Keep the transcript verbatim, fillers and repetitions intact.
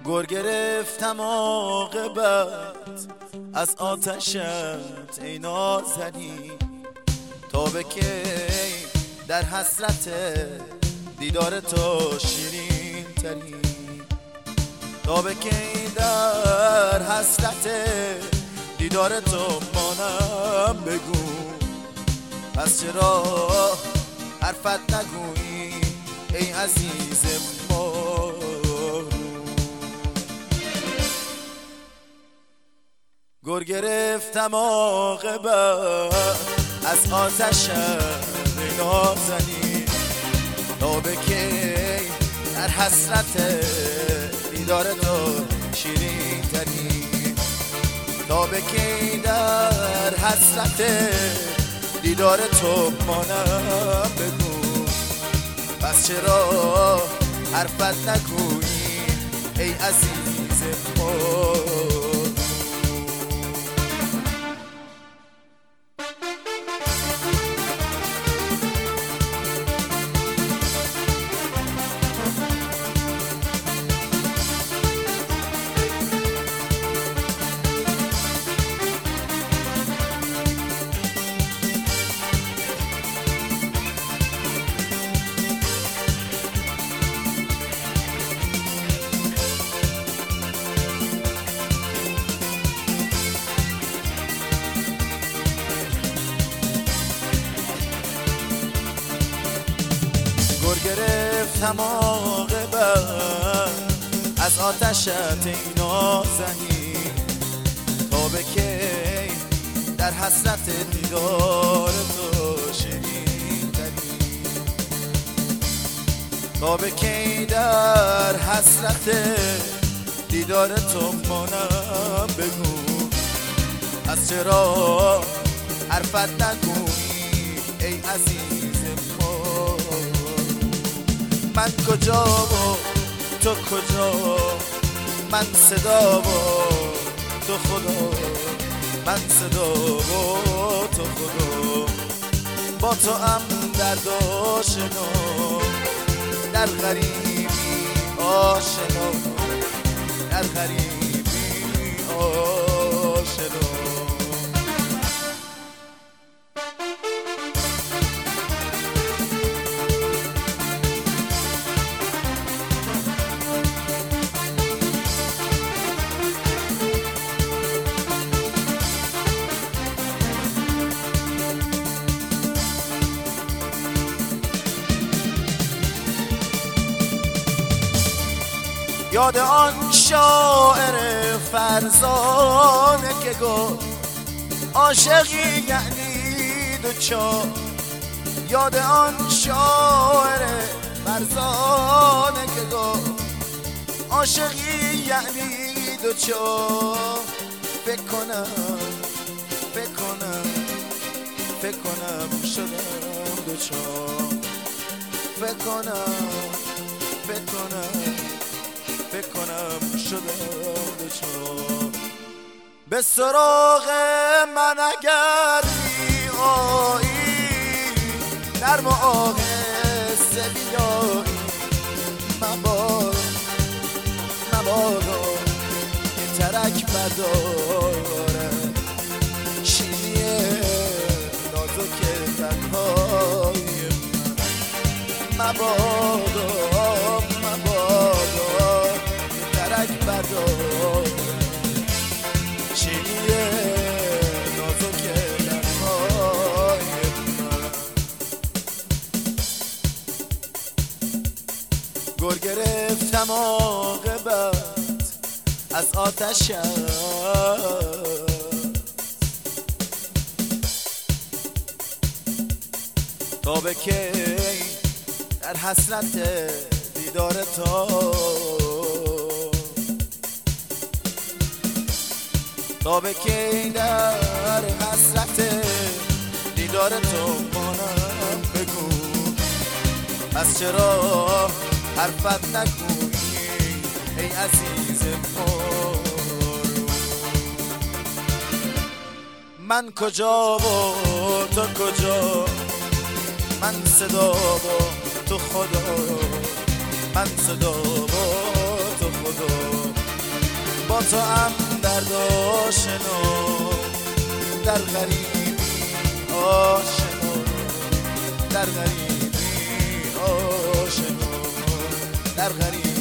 گر گرفتم عاقبت از آتشت ای نازنین، تا به کی در حسرت دیدار تو شیرین ترین، تا به کی در حسرت دیدار تو مانم بگو، پس چرا حرفت نگویی ای عزیز ما. گر گرفتم عاقبت از آتشت ای نازنین، تا به کی در حسرت دیدار تو شیرین ترین، تا به کی در حسرت دیدار تو مانم بگو، پس چرا حرفت نگویی ای عزیز ما. گر گرفتم عاقبت از آتشت ای نازنین، تا به کی در حسرت دیدار تو شیرین ترین، تا به کی در حسرت دیدار تو مانم بگو، از چرا حرفت نگویی ای عزیز ما. من کجا و تو کجا، من صدا و تو خدا، من صدا و تو خدا، با تو هم درد آشنا، در غریبی آشنا، در غریبی آشنا. یاد آن شاعر فرزانه که گفت عاشقی یعنی دوچار، یاد آن شاعر فرزانه که گفت عاشقی یعنی دوچار. فکر کنم فکر کنم فکر کنم شدم دوچار، فکر کنم فکر کنم فکر کنم شدم دوچار. به سراغ من اگر می آیی، نرم و آهسته بیایی، مباد مبادا که ترک بداره شیری نازک تنهای من، مبادا مبادا ترک بدار شیری نازک لبهای من. گر گرفتم عاقبت از آتشت تا به کی در حسرت دیدار تو، تا به کی در حسرت دیدار تو مانم بگو، پس چرا حرفت نگویی ای عزیز ما. من کجا و تو کجا، من صدا و تو خدا، من صدا و تو خدا، تو هم درد آشنا، در غریبی آشنا، در غریبی آشنا، در غریبی